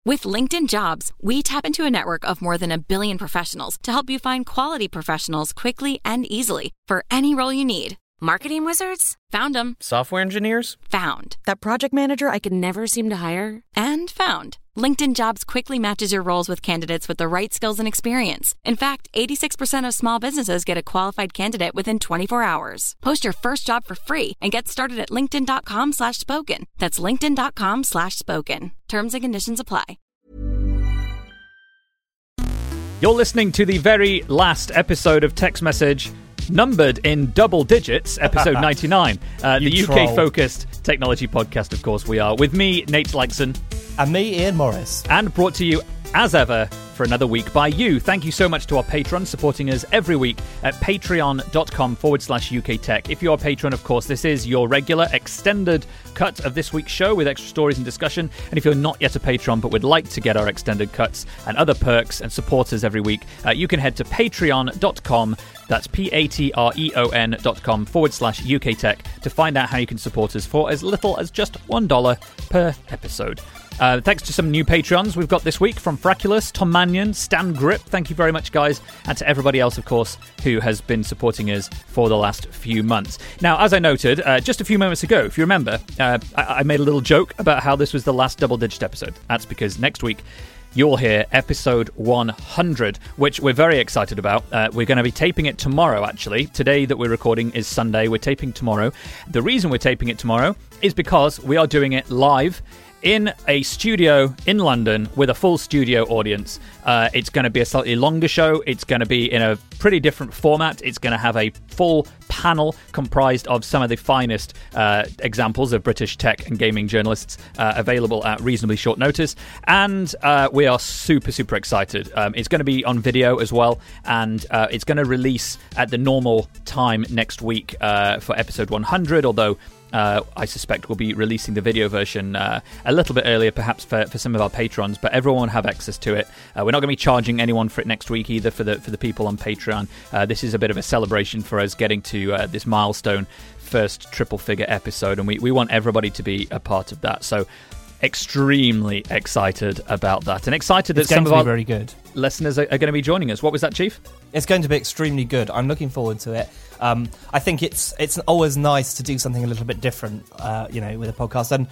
With LinkedIn Jobs, we tap into a network of more than 1 billion professionals to help you find quality professionals quickly and easily for any role you need. Marketing wizards? Found them. Software engineers? Found. That project manager I could never seem to hire? And found. LinkedIn Jobs quickly matches your roles with candidates with the right skills and experience. In fact, 86% of small businesses get a qualified candidate within 24 hours. Post your first job for free and get started at linkedin.com/spoken. That's linkedin.com/spoken. Terms and conditions apply. You're listening to the very last episode of Text Message, numbered in double digits, episode 99. The UK-focused technology podcast, of course, we are. With me, Nate Legson. And me, Ian Morris. And brought to you, as ever, for another week by you. Thank you so much to our patrons supporting us every week at patreon.com/UK Tech. If you're a patron, of course, this is your regular extended cut of this week's show with extra stories and discussion. And if you're not yet a patron but would like to get our extended cuts and other perks and support us every week, you can head to patreon.com. That's patreon.com/UK Tech to find out how you can support us for as little as just $1 per episode. Thanks to some new Patreons we've got this week from Fraculus, Tom Mannion, Stan Grip. Thank you very much, guys. And to everybody else, of course, who has been supporting us for the last few months. Now, as I noted, just a few moments ago, if you remember, I made a little joke about how this was the last double-digit episode. That's because next week, you'll hear episode 100, which we're very excited about. We're going to be taping it tomorrow, actually. Today that we're recording is Sunday. We're taping tomorrow. The reason we're taping it tomorrow is because we are doing it live in a studio in London with a full studio audience. It's going to be a slightly longer show. It's going to be in a pretty different format. It's going to have a full panel comprised of some of the finest examples of British tech and gaming journalists available at reasonably short notice. And we are super, super excited. It's going to be on video as well. And it's going to release at the normal time next week for episode 100, although I suspect we'll be releasing the video version a little bit earlier, perhaps for some of our patrons, but everyone will have access to it. We're not going to be charging anyone for it next week either for the people on Patreon. This is a bit of a celebration for us getting to this milestone first triple-figure episode, and we want everybody to be a part of that. So extremely excited about that, and excited that some of our very good listeners are going to be joining us. What was that, Chief? It's going to be extremely good. I'm looking forward to it. I think it's always nice to do something a little bit different, with a podcast. And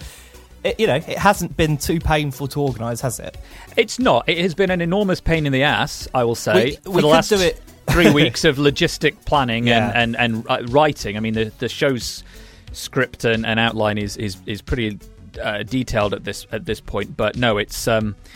it hasn't been too painful to organise, has it? It's not. It has been an enormous pain in the ass, I will say, we for the last do it 3 weeks of logistic planning and writing. I mean, the show's script and outline is pretty detailed at this point, but no, it's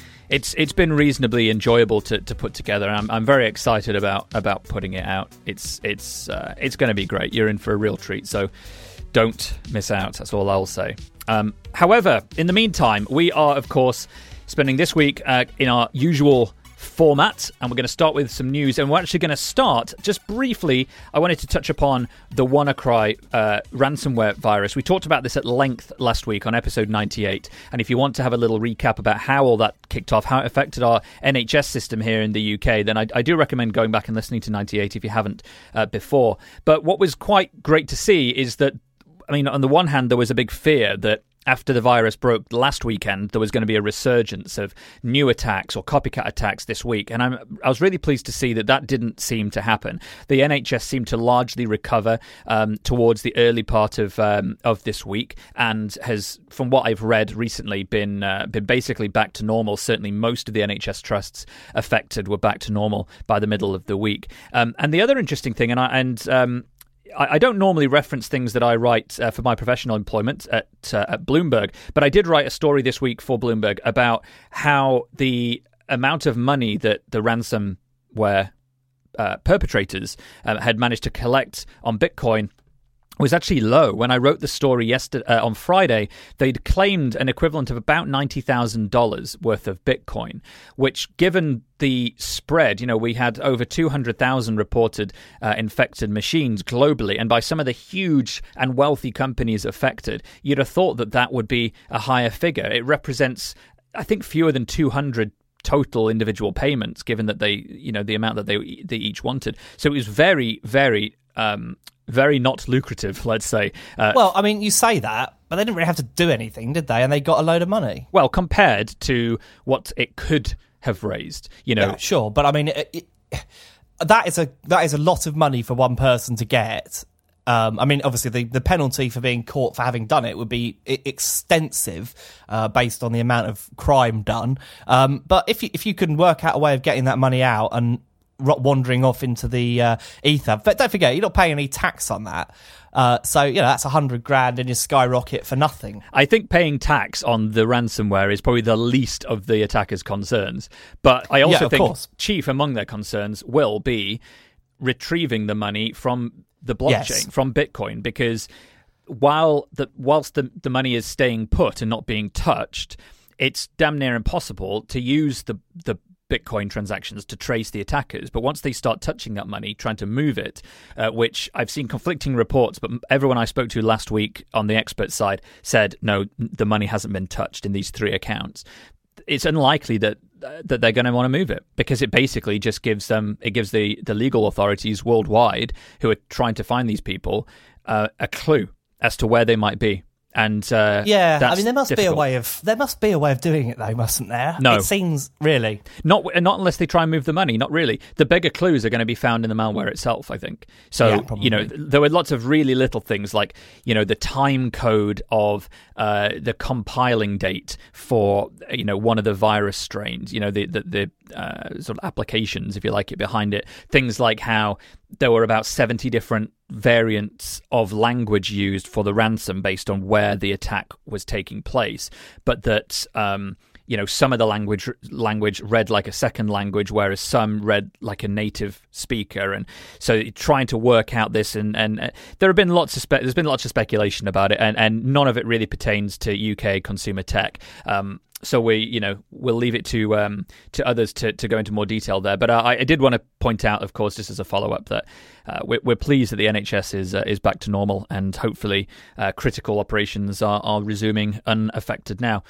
been reasonably enjoyable to put together. I'm very excited about putting it out. It's going to be great. You're in for a real treat, so don't miss out. That's all I'll say. However, in the meantime, we are, of course, spending this week in our usual format, and we're going to start with some news. And we're actually going to start, just briefly, I wanted to touch upon the WannaCry ransomware virus. We talked about this at length last week on episode 98, and if you want to have a little recap about how all that kicked off, how it affected our NHS system here in the UK, then I do recommend going back and listening to 98 if you haven't before. But what was quite great to see is that, I mean, on the one hand, there was a big fear that after the virus broke last weekend, there was going to be a resurgence of new attacks or copycat attacks this week. And I was really pleased to see that didn't seem to happen. The NHS seemed to largely recover towards the early part of this week, and has, from what I've read recently, been basically back to normal. Certainly most of the NHS trusts affected were back to normal by the middle of the week. And the other interesting thing, I don't normally reference things that I write for my professional employment at Bloomberg, but I did write a story this week for Bloomberg about how the amount of money that the ransomware perpetrators had managed to collect on Bitcoin was actually low. When I wrote the story yesterday, on Friday, they'd claimed an equivalent of about $90,000 worth of Bitcoin, which, given the spread, we had over 200,000 reported infected machines globally, and by some of the huge and wealthy companies affected, you'd have thought that would be a higher figure. It represents, I think, fewer than 200 total individual payments, given that they, the amount that they each wanted. So it was very, very very not lucrative, let's say. Well, I mean, you say that, But they didn't really have to do anything, did they? And they got a load of money. Well, compared to what it could have raised, Yeah, sure, but I mean, that is a lot of money for one person to get. I mean, obviously, the penalty for being caught for having done it would be extensive based on the amount of crime done. But if you can work out a way of getting that money out and wandering off into the ether, but don't forget, you're not paying any tax on that. So, that's $100,000 in your skyrocket for nothing. I think paying tax on the ransomware is probably the least of the attackers' concerns. But I also think chief among their concerns will be retrieving the money from the blockchain, from Bitcoin, because whilst the money is staying put and not being touched, it's damn near impossible to use the Bitcoin transactions to trace the attackers. But once they start touching that money, trying to move it, which I've seen conflicting reports, but everyone I spoke to last week on the expert side said, no, the money hasn't been touched in these 3 accounts. It's unlikely that they're going to want to move it, because it basically just gives the legal authorities worldwide who are trying to find these people a clue as to where they might be. And I mean, there must be a way of doing it, though, mustn't there? No, it seems really not unless they try and move the money. Not really. The bigger clues are going to be found in the malware itself, I think. So there were lots of really little things like the time code of the compiling date for one of the virus strains. The sort of applications, if you like it, behind it. Things like how there were about 70 different variants of language used for the ransom based on where the attack was taking place, but that some of the language read like a second language, whereas some read like a native speaker, and so trying to work out this, and there have been lots of speculation about it, and none of it really pertains to UK consumer tech. So we'll leave it to others to go into more detail there. But I did want to point out, of course, just as a follow-up, that we're pleased that the NHS is back to normal, and hopefully critical operations are resuming unaffected now.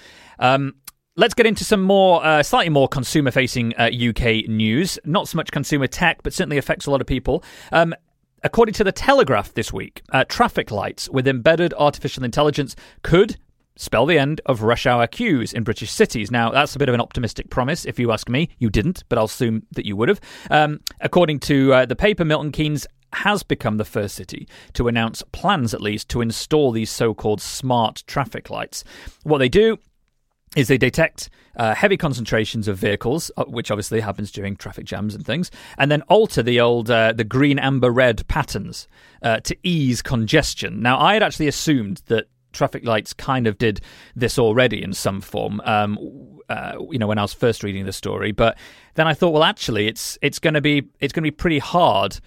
Let's get into some more, slightly more consumer-facing UK news. Not so much consumer tech, but certainly affects a lot of people. According to The Telegraph this week, traffic lights with embedded artificial intelligence could spell the end of rush hour queues in British cities. Now, that's a bit of an optimistic promise, if you ask me. You didn't, but I'll assume that you would have. According to the paper, Milton Keynes has become the first city to announce plans, at least, to install these so-called smart traffic lights. What they do is they detect heavy concentrations of vehicles, which obviously happens during traffic jams and things, and then alter the green, amber, red patterns to ease congestion. Now, I had actually assumed that traffic lights kind of did this already in some form, when I was first reading the story. But then I thought, well, actually, it's going to be pretty hard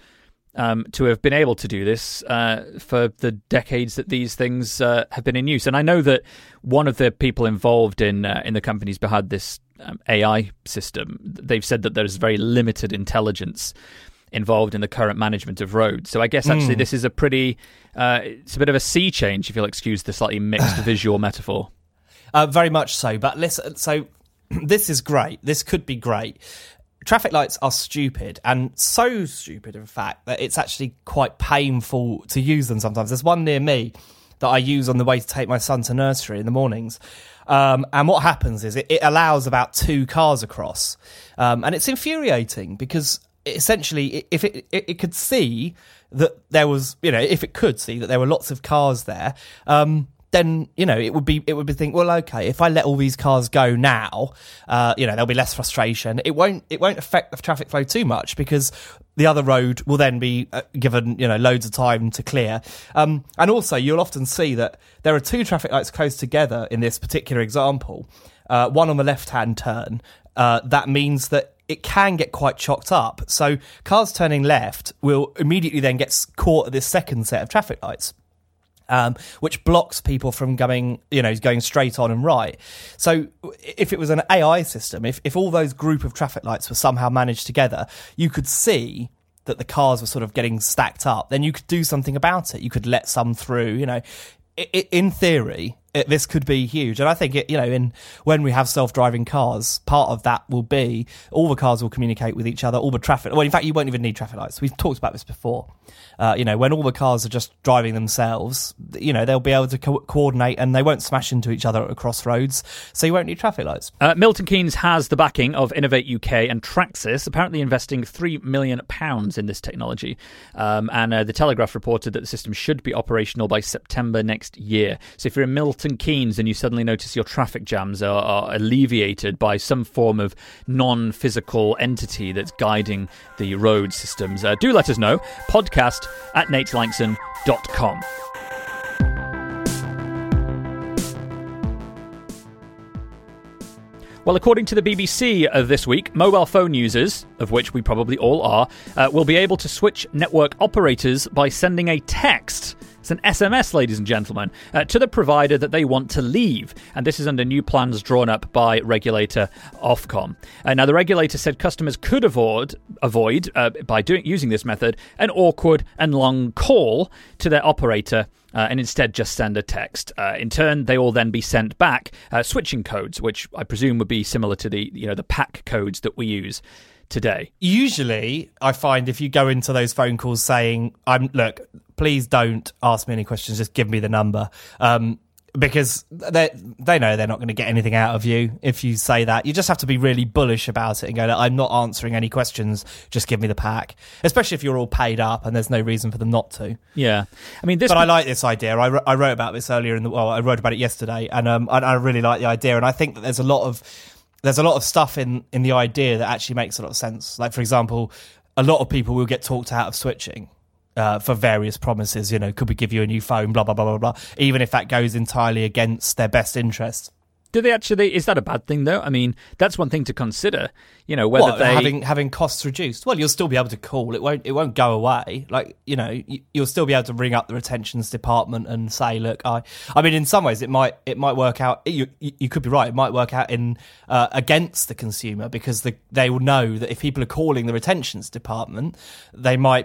to have been able to do this for the decades that these things have been in use. And I know that one of the people involved in the companies behind this AI system, they've said that there's very limited intelligence involved in the current management of roads. So I guess actually this is it's a bit of a sea change, if you'll excuse the slightly mixed visual metaphor. Very much so. But listen, so this is great. This could be great. Traffic lights are stupid, and so stupid, in fact, that it's actually quite painful to use them sometimes. There's one near me that I use on the way to take my son to nursery in the mornings. And what happens is it allows about 2 cars across. And it's infuriating because essentially, if it could see that there was, if it could see that there were lots of cars there, then it would be think, well, okay, if I let all these cars go now, there'll be less frustration. It won't affect the traffic flow too much because the other road will then be given loads of time to clear. And also, you'll often see that there are 2 traffic lights close together in this particular example. One on the left-hand turn. That means that it can get quite chocked up. So cars turning left will immediately then get caught at this second set of traffic lights. Which blocks people from going straight on and right. So if it was an AI system, if all those group of traffic lights were somehow managed together, you could see that the cars were sort of getting stacked up. Then you could do something about it. You could let some through, in theory, this could be huge. And I think when we have self-driving cars, part of that will be all the cars will communicate with each other, all the traffic. Well, in fact, you won't even need traffic lights. We've talked about this before. When all the cars are just driving themselves, they'll be able to coordinate and they won't smash into each other at crossroads, so you won't need traffic lights. Milton Keynes has the backing of Innovate UK and Traxys, apparently investing £3 million in this technology. And the Telegraph reported that the system should be operational by September next year. So if you're in Milton Keynes and you suddenly notice your traffic jams are alleviated by some form of non-physical entity that's guiding the road systems, do let us know. podcast@nateLangson.com. Well, according to the BBC this week, mobile phone users, of which we probably all are, will be able to switch network operators by sending a text. It's an SMS, ladies and gentlemen, to the provider that they want to leave. And this is under new plans drawn up by regulator Ofcom. Now, the regulator said customers could avoid by using this method, an awkward and long call to their operator and instead just send a text. In turn, they will then be sent back switching codes, which I presume would be similar to the PAC codes that we use today. Usually, I find if you go into those phone calls saying, look, please don't ask me any questions, just give me the number. Because they know they're not going to get anything out of you if you say that. You just have to be really bullish about it and go, I'm not answering any questions, just give me the pack. Especially if you're all paid up and there's no reason for them not to. Yeah. But I like this idea. I wrote about this earlier I wrote about it yesterday, and I really like the idea. And I think that there's a lot of stuff in the idea that actually makes a lot of sense. Like, for example, a lot of people will get talked out of switching for various promises. Could we give you a new phone, blah, blah, blah, blah, blah, even if that goes entirely against their best interest. Do they actually? Is that a bad thing, though? That's one thing to consider. Whether they having costs reduced. Well, you'll still be able to call. It won't go away. Like, you'll still be able to ring up the retentions department and say, look, in some ways it might work out. You could be right. It might work out in against the consumer, because they will know that if people are calling the retentions department, they might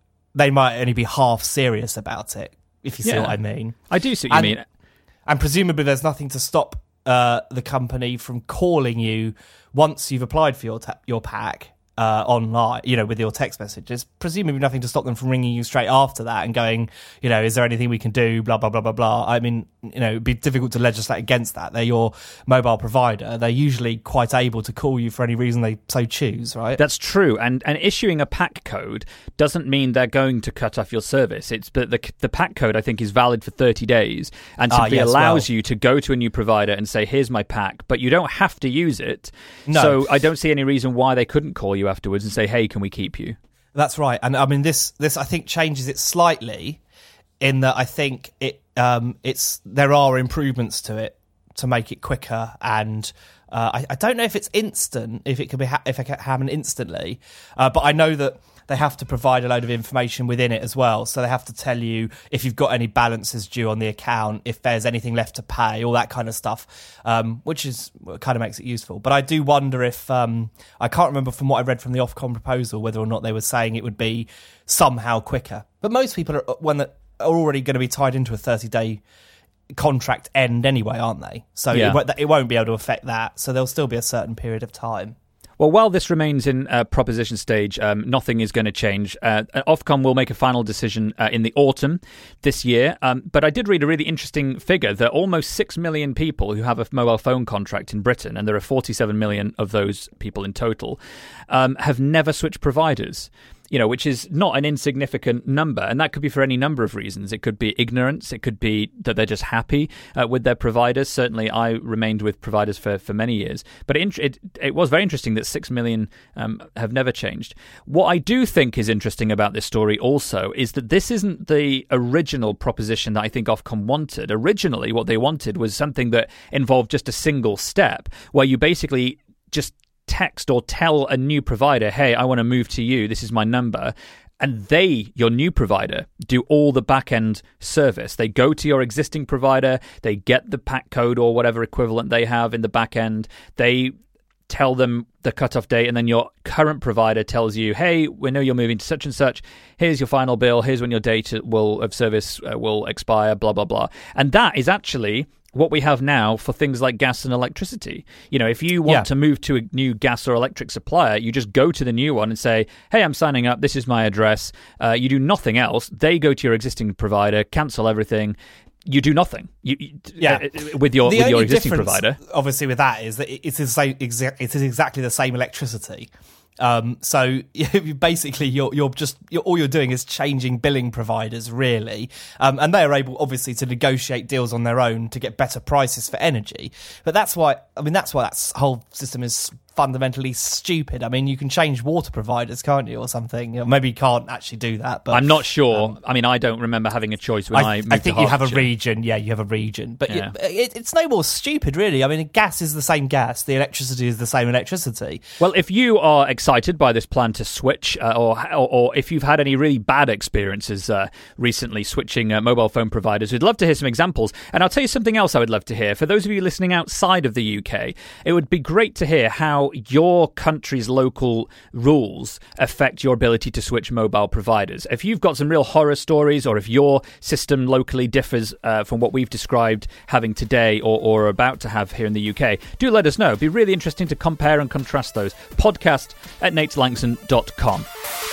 only be half serious about it. If you see what I mean. I do see what you mean. And presumably, there's nothing to stop the company from calling you once you've applied for your pack online, with your text messages. Presumably nothing to stop them from ringing you straight after that and going, is there anything we can do, blah, blah, blah, blah, blah. It'd be difficult to legislate against that. They're your mobile provider. They're usually quite able to call you for any reason they so choose, right? That's true. And issuing a pack code doesn't mean they're going to cut off your service. But the pack code, I think, is valid for 30 days and simply allows you to go to a new provider and say, here's my pack, but you don't have to use it. No. So I don't see any reason why they couldn't call you afterwards and say, hey, can we keep you? That's right. And this I think changes it slightly, in that I think there are improvements to it to make it quicker, and I don't know if it's instant, if it can happen instantly, but I know that they have to provide a load of information within it as well. So they have to tell you if you've got any balances due on the account, if there's anything left to pay, all that kind of stuff, which kind of makes it useful. But I do wonder if, I can't remember from what I read from the Ofcom proposal, whether or not they were saying it would be somehow quicker. But most people are already going to be tied into a 30-day contract end anyway, aren't they? So it won't be able to affect that. So there'll still be a certain period of time. Well, while this remains in proposition stage, nothing is going to change. Ofcom will make a final decision in the autumn this year. But I did read a really interesting figure that almost 6 million people who have a mobile phone contract in Britain, and there are 47 million of those people in total, have never switched providers. Which is not an insignificant number. And that could be for any number of reasons. It could be ignorance. It could be that they're just happy with their providers. Certainly, I remained with providers for many years. But it was very interesting that 6 million have never changed. What I do think is interesting about this story also is that this isn't the original proposition that I think Ofcom wanted. Originally, what they wanted was something that involved just a single step, where you basically just text or tell a new provider, hey, I want to move to you, this is my number, and your new provider, do all the back-end service. They go to your existing provider, they get the pack code or whatever equivalent they have in the back end, they tell them the cutoff date, and then your current provider tells you, hey, we know you're moving to such and such, here's your final bill, here's when your date of service will expire, blah, blah, blah. And that is actually what we have now for things like gas and electricity. If you want to move to a new gas or electric supplier, you just go to the new one and say, hey, I'm signing up, this is my address. You do nothing else. They go to your existing provider, cancel everything. You do nothing. With your existing provider. Obviously, with that is that it is exactly the same electricity. So basically, all you're doing is changing billing providers, really, and they are able, obviously, to negotiate deals on their own to get better prices for energy. But that's why that whole system is fundamentally stupid. I mean, you can change water providers, can't you, or something? Maybe you can't actually do that. But I'm not sure. I don't remember having a choice when I moved to Hertfordshire. I think you have a region. Yeah, you have a region. But it's no more stupid, really. I mean, gas is the same gas. The electricity is the same electricity. Well, if you are excited by this plan to switch, or if you've had any really bad experiences recently switching mobile phone providers, we'd love to hear some examples. And I'll tell you something else I would love to hear. For those of you listening outside of the UK, it would be great to hear how your country's local rules affect your ability to switch mobile providers. If you've got some real horror stories, or if your system locally differs from what we've described having today or about to have here in the UK, do let us know. It'd be really interesting to compare and contrast those. podcast@nateslangson.com.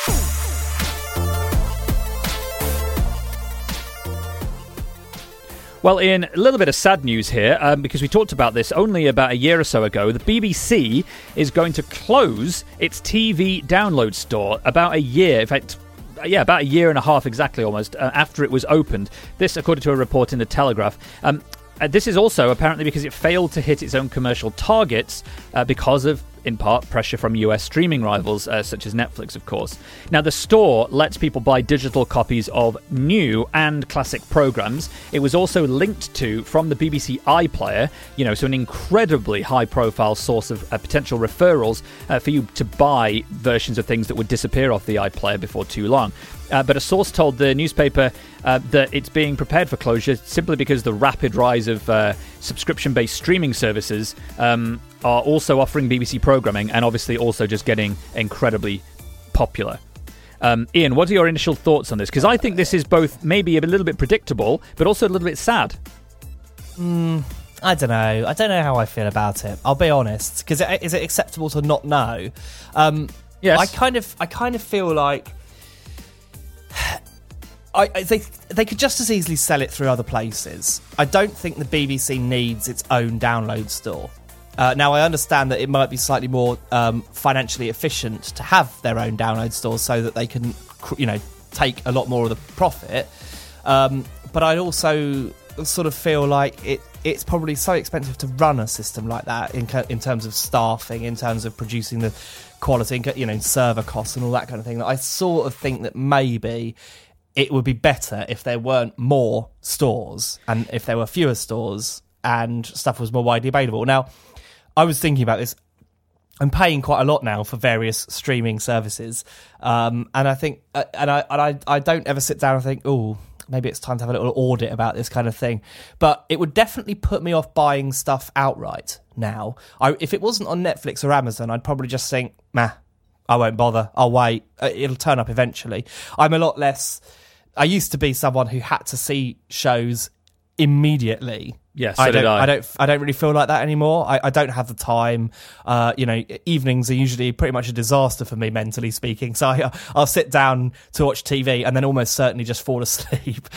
Well, Ian, a little bit of sad news here, because we talked about this only about a year or so ago. The BBC is going to close its TV download store about a year, in fact, about a year and a half exactly almost, after it was opened. This, according to a report in The Telegraph. This is also apparently because it failed to hit its own commercial targets because of, in part, pressure from US streaming rivals such as Netflix, of course. Now, the store lets people buy digital copies of new and classic programs. It was also linked to from the BBC iPlayer, so an incredibly high-profile source of potential referrals for you to buy versions of things that would disappear off the iPlayer before too long. But a source told the newspaper that it's being prepared for closure simply because the rapid rise of subscription-based streaming services are also offering BBC programming and obviously also just getting incredibly popular. Ian, what are your initial thoughts on this? Because I think this is both maybe a little bit predictable, but also a little bit sad. I don't know. I don't know how I feel about it. I'll be honest. Because is it acceptable to not know? Yes. I kind of feel like they could just as easily sell it through other places. I don't think the BBC needs its own download store. Now, I understand that it might be slightly more financially efficient to have their own download stores so that they can, take a lot more of the profit. But I'd also sort of feel like it's probably so expensive to run a system like that in terms of staffing, in terms of producing the quality, server costs and all that kind of thing, that I sort of think that maybe it would be better if there weren't more stores and if there were fewer stores and stuff was more widely available. Now, I was thinking about this. I'm paying quite a lot now for various streaming services, and I think, I don't ever sit down and think, oh, maybe it's time to have a little audit about this kind of thing. But it would definitely put me off buying stuff outright now. If it wasn't on Netflix or Amazon, I'd probably just think, I won't bother. I'll wait. It'll turn up eventually. I'm a lot less. I used to be someone who had to see shows immediately. Yes, so did I. I don't really feel like that anymore. I don't have the time. Evenings are usually pretty much a disaster for me, mentally speaking. So I'll sit down to watch TV and then almost certainly just fall asleep.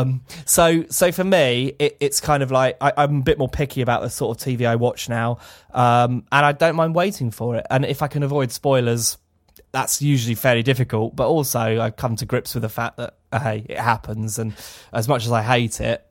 So for me, it's kind of like I'm a bit more picky about the sort of TV I watch now, and I don't mind waiting for it. And if I can avoid spoilers, that's usually fairly difficult. But also, I've come to grips with the fact that hey, it happens, and as much as I hate it,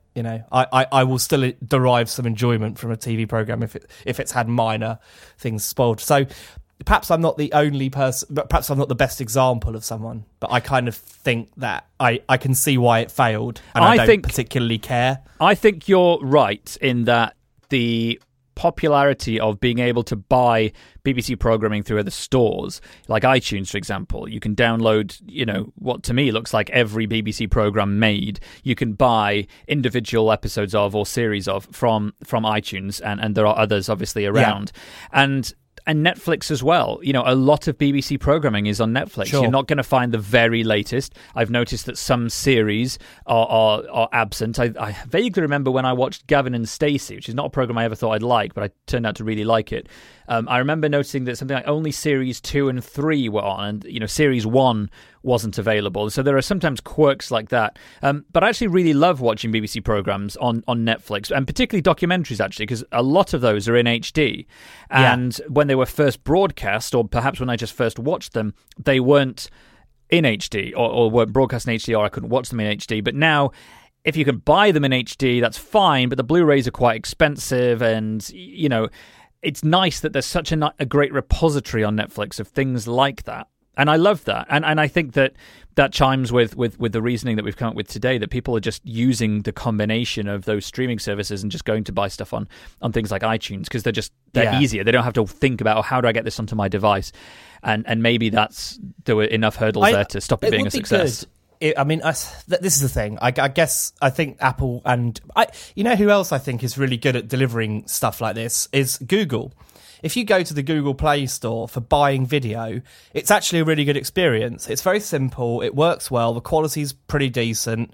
I will still derive some enjoyment from a TV program if it's had minor things spoiled. So perhaps I'm not the only person, but perhaps I'm not the best example of someone. But I kind of think that I can see why it failed, and I don't particularly care. I think you're right in that the popularity of being able to buy BBC programming through other stores, like iTunes, for example. You can download, what to me looks like every BBC program made. You can buy individual episodes of or series of from iTunes, and there are others obviously around. Yeah. And Netflix as well. You know, a lot of BBC programming is on Netflix. Sure. You're not going to find the very latest. I've noticed that some series are absent. I vaguely remember when I watched Gavin and Stacey, which is not a program I ever thought I'd like, but I turned out to really like it. I remember noticing that something like only series 2 and 3 were on, and you know, series 1 wasn't available. So there are sometimes quirks like that. But I actually really love watching BBC programs on Netflix, and particularly documentaries, actually, because a lot of those are in HD. And when they were first broadcast, or perhaps when I just first watched them, they weren't in HD or weren't broadcast in HD, or I couldn't watch them in HD. But now, if you can buy them in HD, that's fine, but the Blu-rays are quite expensive, and, you know, it's nice that there's such a great repository on Netflix of things like that. And I love that. And I think that chimes with the reasoning that we've come up with today, that people are just using the combination of those streaming services and just going to buy stuff on things like iTunes because they're easier. They don't have to think about, how do I get this onto my device? And maybe there were enough hurdles there to stop it being a success. This is the thing. I think Apple and you know who else I think is really good at delivering stuff like this is Google. If you go to the Google Play Store for buying video, it's actually a really good experience. It's very simple. It works well. The quality's pretty decent.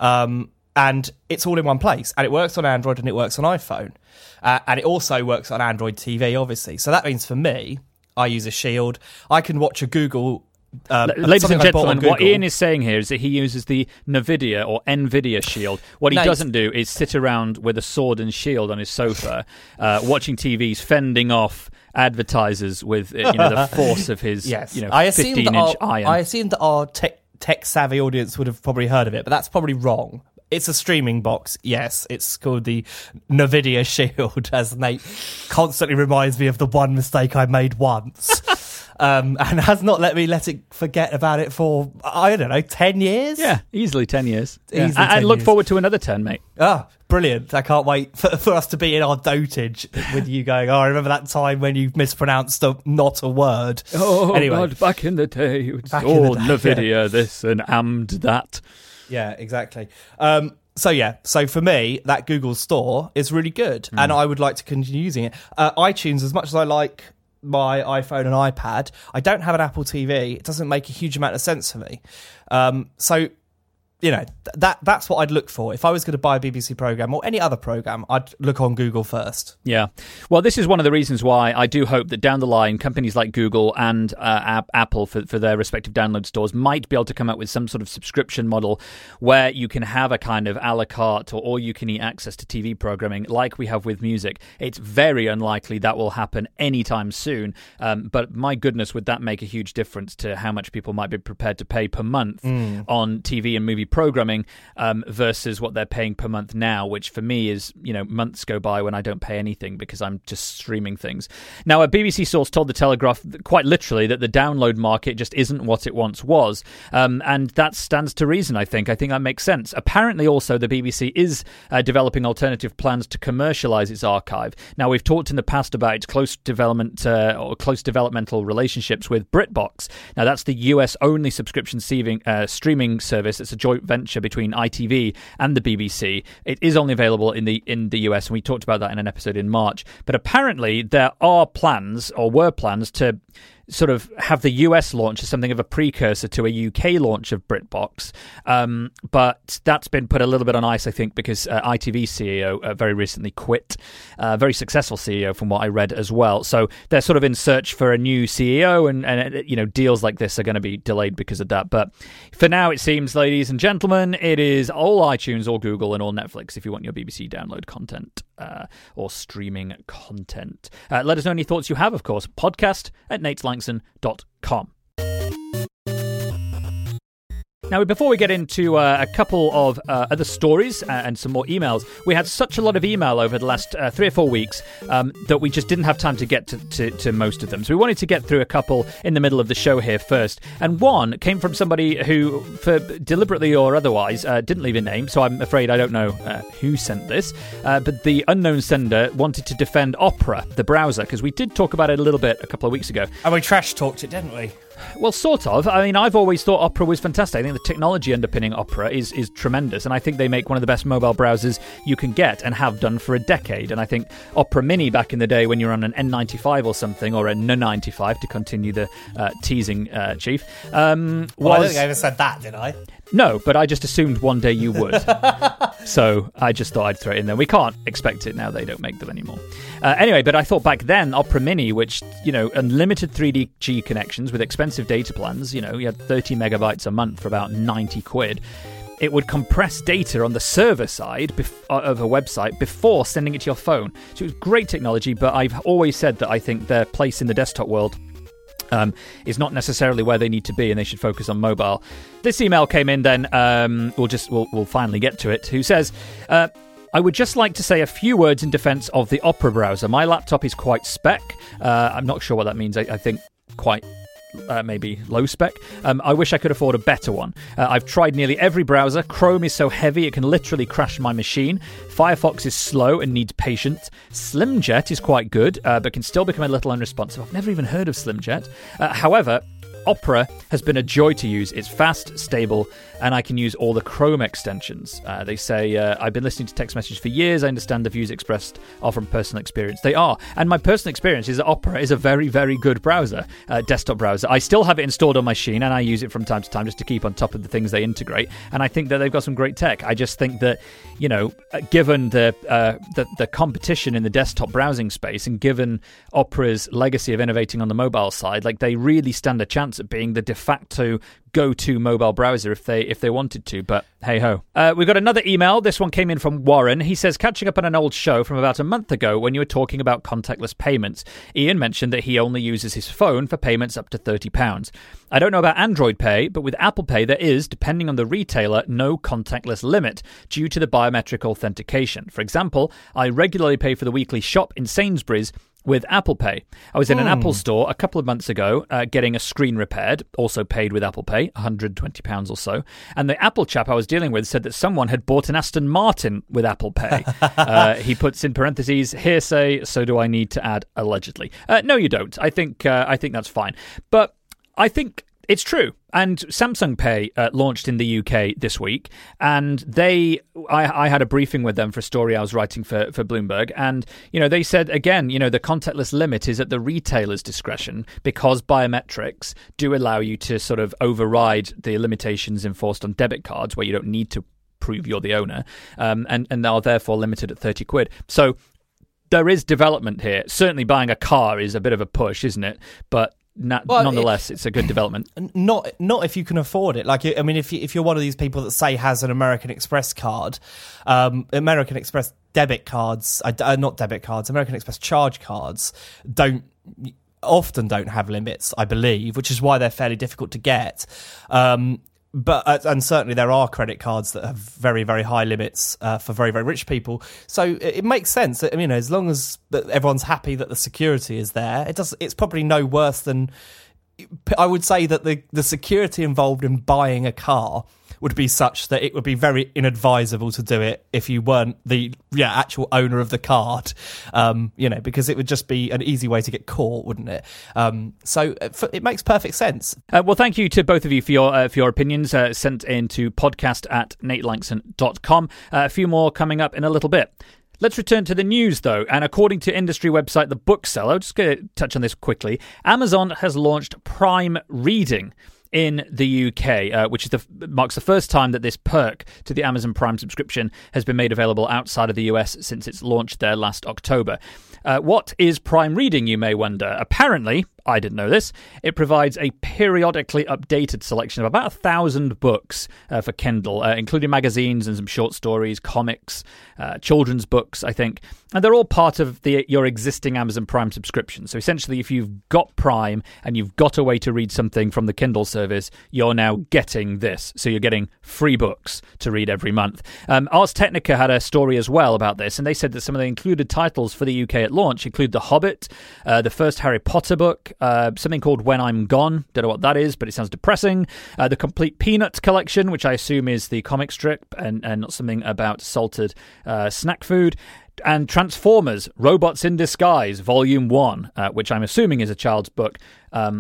And it's all in one place. And it works on Android and it works on iPhone. And it also works on Android TV, obviously. So that means for me, I use a Shield. I can watch a Google... Ladies and gentlemen, what Ian is saying here is that he uses the NVIDIA or NVIDIA Shield. What he doesn't do is sit around with a sword and shield on his sofa, watching TVs, fending off advertisers with the force of his 15-inch iron. I assume that our tech-savvy audience would have probably heard of it, but that's probably wrong. It's a streaming box, yes. It's called the NVIDIA Shield, as Nate constantly reminds me of the one mistake I made once. And has not let me forget about it for, I don't know, 10 years? Yeah, easily 10 years. I look forward to another 10, mate. Ah, brilliant. I can't wait for us to be in our dotage with you going, I remember that time when you mispronounced not a word. Oh, anyway. God, back in the day, it was NVIDIA this and AMD that. Yeah, exactly. So for me, that Google Store is really good, and I would like to continue using it. iTunes, as much as I like my iPhone and iPad, I don't have an Apple TV. It doesn't make a huge amount of sense for me. So, you know, that's what I'd look for. If I was going to buy a BBC programme or any other programme, I'd look on Google first. Yeah. Well, this is one of the reasons why I do hope that down the line, companies like Google and Apple for their respective download stores might be able to come up with some sort of subscription model where you can have a kind of a la carte or all-you-can-eat access to TV programming like we have with music. It's very unlikely that will happen anytime soon. But my goodness, would that make a huge difference to how much people might be prepared to pay per month on TV and movie programming versus what they're paying per month now, which for me is, you know, months go by when I don't pay anything because I'm just streaming things. Now, a BBC source told The Telegraph quite literally that the download market just isn't what it once was, and that stands to reason, I think. I think that makes sense. Apparently, also, the BBC is developing alternative plans to commercialise its archive. Now, we've talked in the past about its close developmental relationships with BritBox. Now, that's the US-only subscription streaming service. It's a joint venture between ITV and the BBC. It is only available in the US, and we talked about that in an episode in March. But apparently there are plans, or were plans, to sort of have the US launch as something of a precursor to a UK launch of BritBox. But that's been put a little bit on ice, I think, because ITV CEO very recently quit. Very successful CEO from what I read as well. So they're sort of in search for a new CEO, and you know, deals like this are going to be delayed because of that. But for now, it seems, ladies and gentlemen, it is all iTunes, all Google, and all Netflix if you want your BBC download content or streaming content. Let us know any thoughts you have, of course. podcast@nateslangson.com. Now, before we get into a couple of other stories and some more emails, we had such a lot of email over the last 3 or 4 weeks that we just didn't have time to get to most of them. So we wanted to get through a couple in the middle of the show here first. And one came from somebody who, for deliberately or otherwise, didn't leave a name, so I'm afraid I don't know who sent this. But the unknown sender wanted to defend Opera, the browser, because we did talk about it a little bit a couple of weeks ago. And we trash-talked it, didn't we? Well, sort of. I mean, I've always thought Opera was fantastic. I think the technology underpinning Opera is tremendous, and I think they make one of the best mobile browsers you can get and have done for a decade. And I think Opera Mini back in the day when you're on an N95 or something, or a N95 to continue the teasing, Chief, was... I don't think I ever said that, did I? No, but I just assumed one day you would. So I just thought I'd throw it in there. We can't expect it now. They don't make them anymore. Anyway, but I thought back then, Opera Mini, which, unlimited 3G connections with expensive data plans, you had 30 megabytes a month for about 90 quid. It would compress data on the server side of a website before sending it to your phone. So it was great technology, but I've always said that I think their place in the desktop world is not necessarily where they need to be, and they should focus on mobile. This email came in then, we'll finally get to it, who says, I would just like to say a few words in defense of the Opera browser. My laptop is quite spec. I'm not sure what that means. I think quite... maybe low spec. I wish I could afford a better one. I've tried nearly every browser. Chrome is so heavy it can literally crash my machine. Firefox is slow and needs patience. SlimJet is quite good, but can still become a little unresponsive. I've never even heard of SlimJet. However, Opera has been a joy to use. It's fast, stable, and I can use all the Chrome extensions. They say, I've been listening to text messages for years. I understand the views expressed are from personal experience. They are. And my personal experience is that Opera is a very, very good browser, desktop browser. I still have it installed on my machine, and I use it from time to time just to keep on top of the things they integrate. And I think that they've got some great tech. I just think that, given the competition in the desktop browsing space, and given Opera's legacy of innovating on the mobile side, like, they really stand a chance at being the de facto go-to mobile browser if they wanted to, but hey-ho. We've got another email. This one came in from Warren. He says, catching up on an old show from about a month ago when you were talking about contactless payments, Ian mentioned that he only uses his phone for payments up to £30. I don't know about Android Pay, but with Apple Pay there is, depending on the retailer, no contactless limit due to the biometric authentication. For example, I regularly pay for the weekly shop in Sainsbury's with Apple Pay. I was in an Apple store a couple of months ago getting a screen repaired, also paid with Apple Pay, £120 or so, and the Apple chap I was dealing with said that someone had bought an Aston Martin with Apple Pay. He puts in parentheses, hearsay, so do I need to add allegedly? No, you don't. I think that's fine. But I think it's true. And Samsung Pay launched in the UK this week, and I had a briefing with them for a story I was writing for Bloomberg, and they said again, the contactless limit is at the retailer's discretion because biometrics do allow you to sort of override the limitations enforced on debit cards where you don't need to prove you're the owner, and are therefore limited at 30 quid. So there is development here. Certainly buying a car is a bit of a push, isn't it? But nonetheless, it's a good development. Not if you can afford it. Like, I mean, if you're one of these people that say has an American Express card, American Express debit cards, not debit cards, American Express charge cards often don't have limits, I believe, which is why they're fairly difficult to get. But and certainly there are credit cards that have very, very high limits for very, very rich people. So it makes sense. I mean, as long as everyone's happy that the security is there, it's probably no worse than. I would say that the security involved in buying a car would be such that it would be very inadvisable to do it if you weren't the actual owner of the card, because it would just be an easy way to get caught, wouldn't it? So it makes perfect sense. Well, thank you to both of you for your opinions sent in to podcast@natelangson.com. A few more coming up in a little bit. Let's return to the news, though, and according to industry website The Bookseller, just going to touch on this quickly, Amazon has launched Prime Reading in the UK, which marks the first time that this perk to the Amazon Prime subscription has been made available outside of the US since its launch there last October. What is Prime Reading, you may wonder? Apparently, I didn't know this, it provides a periodically updated selection of about 1,000 books for Kindle, including magazines and some short stories, comics, children's books, I think. And they're all part of your existing Amazon Prime subscription. So essentially, if you've got Prime and you've got a way to read something from the Kindle service, you're now getting this. So you're getting free books to read every month. Ars Technica had a story as well about this, and they said that some of the included titles for the UK at launch include The Hobbit, the first Harry Potter book, something called When I'm Gone. Don't know what that is, but it sounds depressing. The Complete Peanuts collection, which I assume is the comic strip and not something about salted snack food. And Transformers, Robots in Disguise, Volume 1, which I'm assuming is a child's book.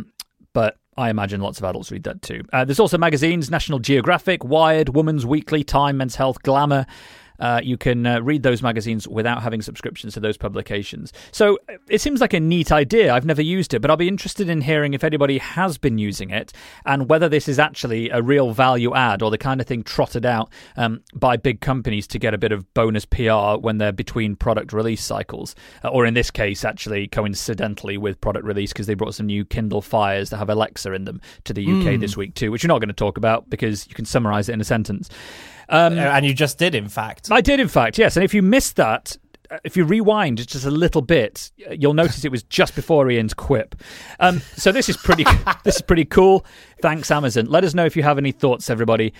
but I imagine lots of adults read that too. There's also magazines: National Geographic, Wired, Woman's Weekly, Time, Men's Health, Glamour. You can read those magazines without having subscriptions to those publications. So it seems like a neat idea. I've never used it, but I'll be interested in hearing if anybody has been using it and whether this is actually a real value add or the kind of thing trotted out by big companies to get a bit of bonus PR when they're between product release cycles. Or in this case, actually coincidentally with product release, because they brought some new Kindle Fires that have Alexa in them to the UK this week too, which we're not going to talk about because you can summarize it in a sentence. And you just did, in fact. I did, in fact, yes. And if you missed that, if you rewind just a little bit, you'll notice it was just before Ian's quip. So this is pretty cool. Thanks, Amazon. Let us know if you have any thoughts, everybody.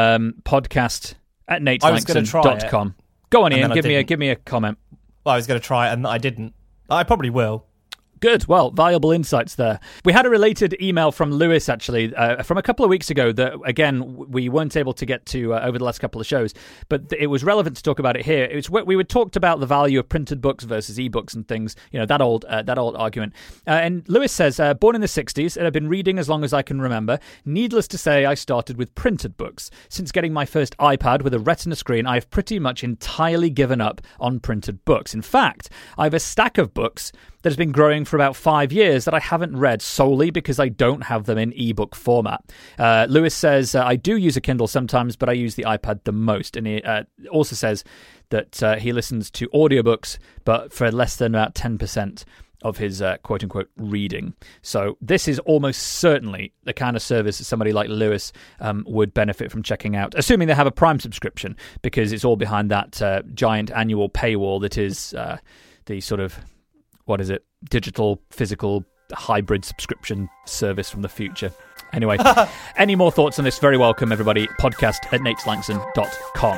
Podcast at nateslangson.com. Go on, Ian. Give me a comment. Well, I was going to try it, and I didn't. I probably will. Good. Well, valuable insights there. We had a related email from Lewis, actually, from a couple of weeks ago that, again, we weren't able to get to over the last couple of shows, but it was relevant to talk about it here. It was we talked about the value of printed books versus ebooks and things, that old argument. And Lewis says, born in the 60s and I've been reading as long as I can remember. Needless to say, I started with printed books. Since getting my first iPad with a Retina screen, I've pretty much entirely given up on printed books. In fact, I have a stack of books that has been growing for about 5 years that I haven't read solely because I don't have them in ebook format. Lewis says, I do use a Kindle sometimes, but I use the iPad the most. And he also says that he listens to audiobooks, but for less than about 10% of his quote-unquote reading. So this is almost certainly the kind of service that somebody like Lewis would benefit from checking out, assuming they have a Prime subscription, because it's all behind that giant annual paywall that is the sort of, what is it, digital, physical, hybrid subscription service from the future. Anyway, any more thoughts on this? Very welcome, everybody. Podcast at nateslangson.com.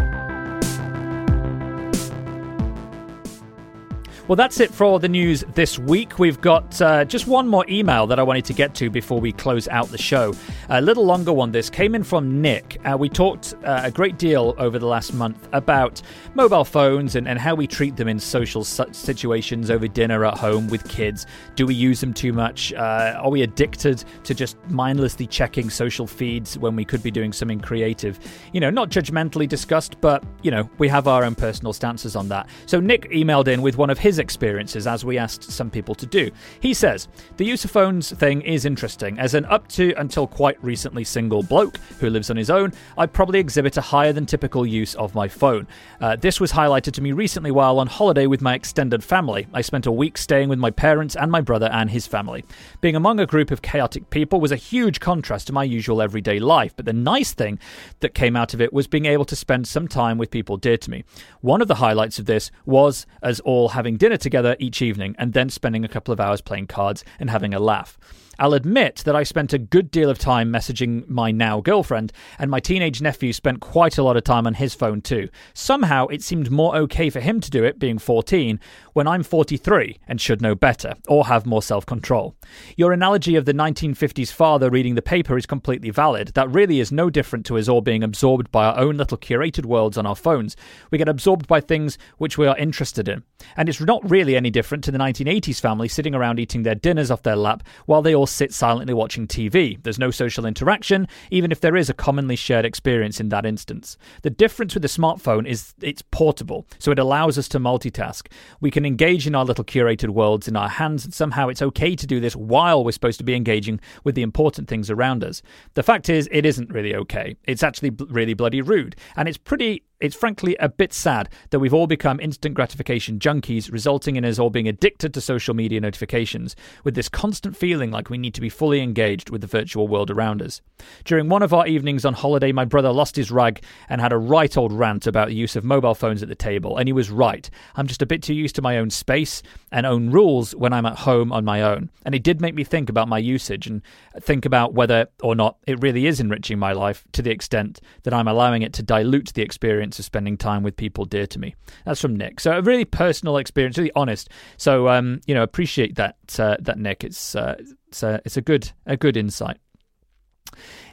Well, that's it for the news this week. We've got just one more email that I wanted to get to before we close out the show. A little longer one. This came in from Nick. We talked a great deal over the last month about mobile phones and how we treat them in social situations, over dinner, at home, with kids. Do we use them too much? Are we addicted to just mindlessly checking social feeds when we could be doing something creative? Not judgmentally discussed, but, we have our own personal stances on that. So Nick emailed in with one of his experiences, as we asked some people to do. He says, the use of phones thing is interesting. As an up to until quite recently single bloke who lives on his own, I probably exhibit a higher than typical use of my phone. This was highlighted to me recently while on holiday with my extended family. I spent a week staying with my parents and my brother and his family. Being among a group of chaotic people was a huge contrast to my usual everyday life, but the nice thing that came out of it was being able to spend some time with people dear to me. One of the highlights of this was us all having dinner together each evening and then spending a couple of hours playing cards and having a laugh. I'll admit that I spent a good deal of time messaging my now girlfriend, and my teenage nephew spent quite a lot of time on his phone too. Somehow it seemed more okay for him to do it, being 14, when I'm 43 and should know better, or have more self-control. Your analogy of the 1950s father reading the paper is completely valid. That really is no different to us all being absorbed by our own little curated worlds on our phones. We get absorbed by things which we are interested in. And it's not really any different to the 1980s family sitting around eating their dinners off their lap while they all sit silently watching TV. There's no social interaction, even if there is a commonly shared experience in that instance. The difference with the smartphone is it's portable, so it allows us to multitask. We can engage in our little curated worlds in our hands, and somehow it's okay to do this while we're supposed to be engaging with the important things around us. The fact is, it isn't really okay. It's actually really bloody rude, and it's frankly a bit sad that we've all become instant gratification junkies, resulting in us all being addicted to social media notifications, with this constant feeling like we need to be fully engaged with the virtual world around us. During one of our evenings on holiday, my brother lost his rag and had a right old rant about the use of mobile phones at the table, and he was right. I'm just a bit too used to my own space and own rules when I'm at home on my own. And it did make me think about my usage and think about whether or not it really is enriching my life to the extent that I'm allowing it to dilute the experience of spending time with people dear to me. That's from Nick. So a really personal experience, really honest. So appreciate that, Nick. It's a good insight.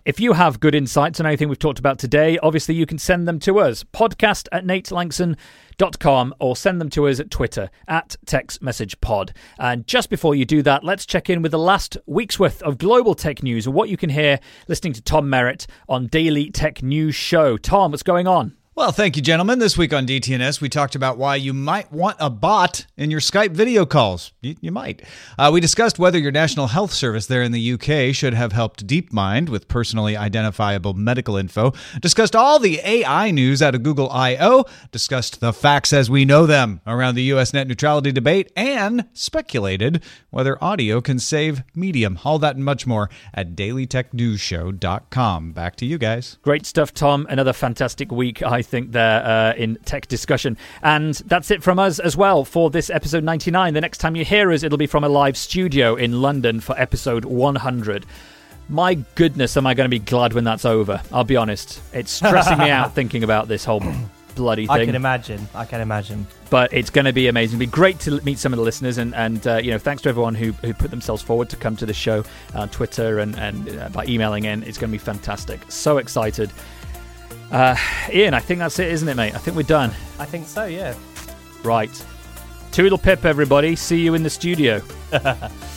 If you have good insights on anything we've talked about today, obviously you can send them to us. podcast@natelangson.com or send them to us at Twitter @TextMessagePod. And just before you do that, let's check in with the last week's worth of global tech news and what you can hear listening to Tom Merritt on Daily Tech News Show. Tom, what's going on? Well, thank you, gentlemen. This week on DTNS, we talked about why you might want a bot in your Skype video calls. You might. We discussed whether your National Health Service there in the UK should have helped DeepMind with personally identifiable medical info. Discussed all the AI news out of Google I.O. Discussed the facts as we know them around the U.S. net neutrality debate and speculated whether audio can save medium. All that and much more at dailytechnewsshow.com. Back to you guys. Great stuff, Tom. Another fantastic week, I think, there in tech discussion. And that's it from us as well for this episode 99. The next time you hear us, it'll be from a live studio in London for episode 100. My goodness, am I going to be glad when that's over. I'll be honest. It's stressing me out thinking about this whole bloody thing. I can imagine. But it's going to be amazing. It'll be great to meet some of the listeners, and thanks to everyone who put themselves forward to come to the show on Twitter and by emailing in. It's going to be fantastic. So excited. Ian, I think that's it, isn't it, mate? I think we're done. I think so, yeah. Right. Toodle pip, everybody. See you in the studio.